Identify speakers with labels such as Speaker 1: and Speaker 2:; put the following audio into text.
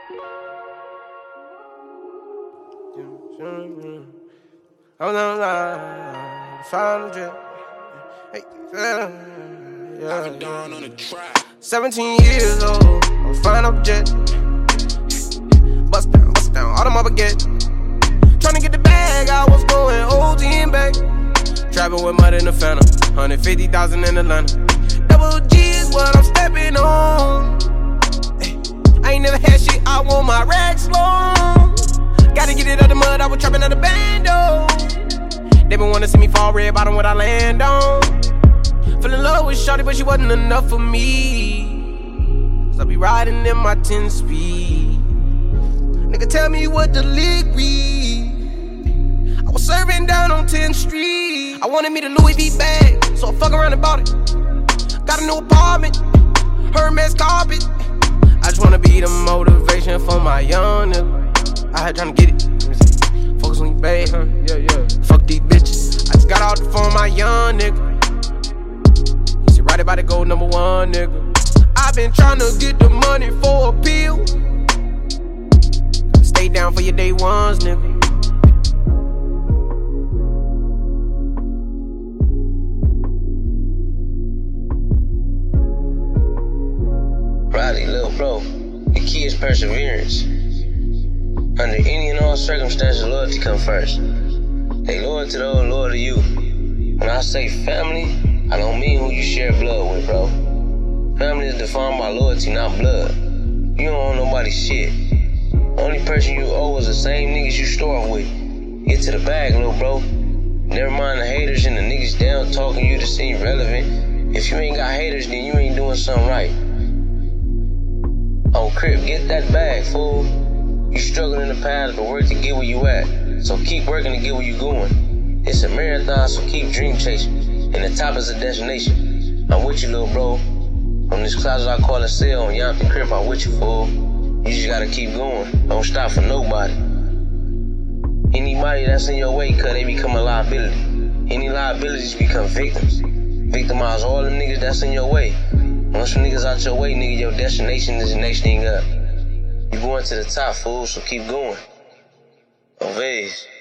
Speaker 1: I'm not final jet. Hey, yeah. 17 years old, I'm fine up jet. Bust down, all them up again. Tryna get the bag, I was going OT and back. Trapping with mud in the phantom, 150,000 in Atlanta. Double G is what I'm stepping on. Ay, I ain't never had shit, I want my racks long. Gotta get it out the mud, I was trapping out the bando. They been wanna see me fall red bottom what I land on. Fell in love with shawty, but she wasn't enough for me. So I be riding in my 10 speed. Nigga, tell me what the lick be. I was serving down on 10th Street. I wanted me the Louis V bag, so I fuck around and bought it. Got a new apartment, Hermes carpet. I just wanna be the motivation for my young nigga. I had tryna get it. Focus on you, babe. Fuck these bitches. I just got off the phone, my young nigga. You see, right about to go #1, nigga. I been tryna get the money for a pill. Stay down for your day ones, nigga.
Speaker 2: Riley, little bro, the key is perseverance. Under any and all circumstances, loyalty come first. They loyal to those loyal to you. When I say family, I don't mean who you share blood with, bro. Family is defined by loyalty, not blood. You don't owe nobody shit. Only person you owe is the same niggas you store with. Get to the bag, little bro. Never mind the haters and the niggas down talking you to seem relevant. If you ain't got haters, then you ain't doing something right. On Crip, get that bag, fool. You struggle in the past, but work to get where you at. So keep working to get where you going. It's a marathon, so keep dream chasing. And the top is a destination. I'm with you, little bro. On this closet I call a cell, on Yompton Crip, I'm with you, fool. You just gotta keep going. Don't stop for nobody. Anybody that's in your way, cause they become a liability. Any liabilities become victims. Victimize all them niggas that's in your way. Once some niggas out your way, nigga, your destination is the next thing up. You going to the top, fool, so keep going. On Vase.